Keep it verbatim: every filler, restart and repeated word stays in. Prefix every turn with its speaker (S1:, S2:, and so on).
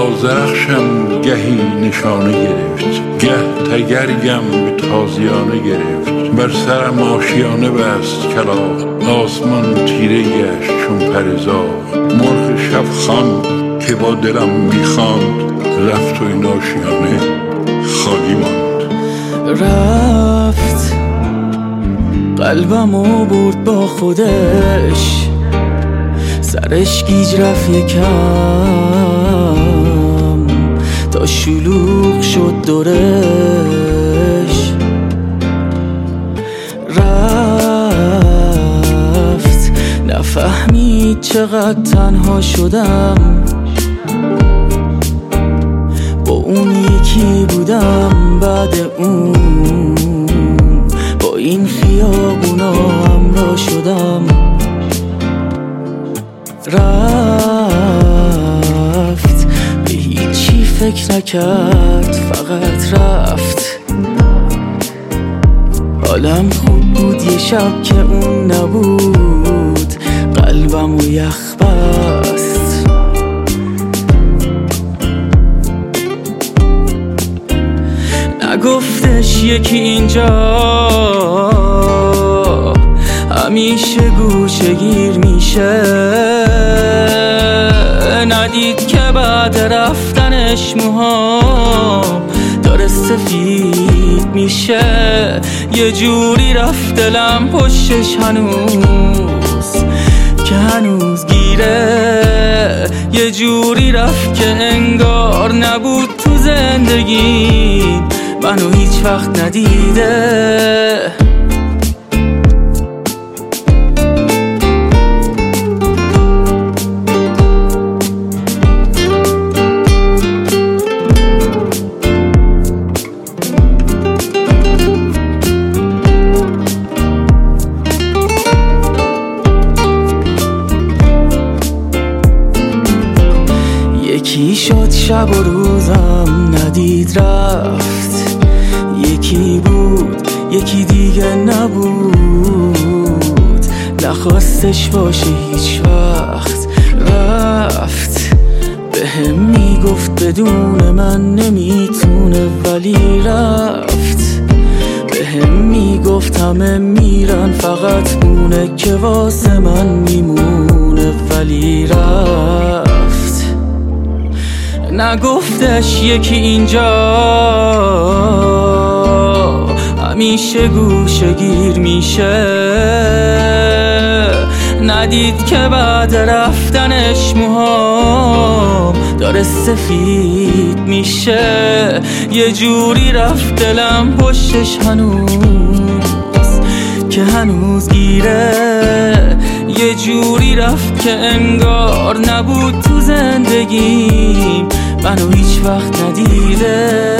S1: آذرخشم گهی نشانه گرفت، گه تگرگم به تازیانه گرفت. بر سرم آشیانه بست کلاغ، آسمان تیره گشت چون پرزاغ. مرغ شبخوان که با دلم میخواند، رفت و این آشیانه خالی ماند.
S2: رفت قلبمو برد با خودش، سرش گیج رفت یکم تا شلوغ شد دورش. رفت نفهمید چقدر تنها شدم، با اون یکی بودم بعد اون، با این خیابونا همراه شدم. رفت به هیچی فکر نکرد، فقط رفت. حالم خوب بود یه شب که اون نبود، قلبم و یخ بست. نگفتش یکی اینجا همیشه گوشه گیر میشه، ندید که بعد رفتنش موهام داره سفید میشه. یه جوری رفت دلم پشتش هنوز که هنوز گیره، یه جوری رفت که انگار نبود تو زندگی، منو هیچ وقت ندیده. یکی شد شب و روزم ندید رفت، یکی بود یکی دیگه نبود، نخواستش باشه هیچ وقت. رفت به هم میگفت بدون من نمیتونه، ولی رفت به هم میگفت همه میرن فقط اونه که واسه من میمونه، ولی رفت. نگفتش یکی اینجا همیشه گوشه گیر میشه، ندید که بعد رفتنش موهام داره سفید میشه. یه جوری رفت دلم پشتش هنوز که هنوز گیره، یه جوری رفت که انگار نبود تو زندگیم، منو هیچ وقت ندیده.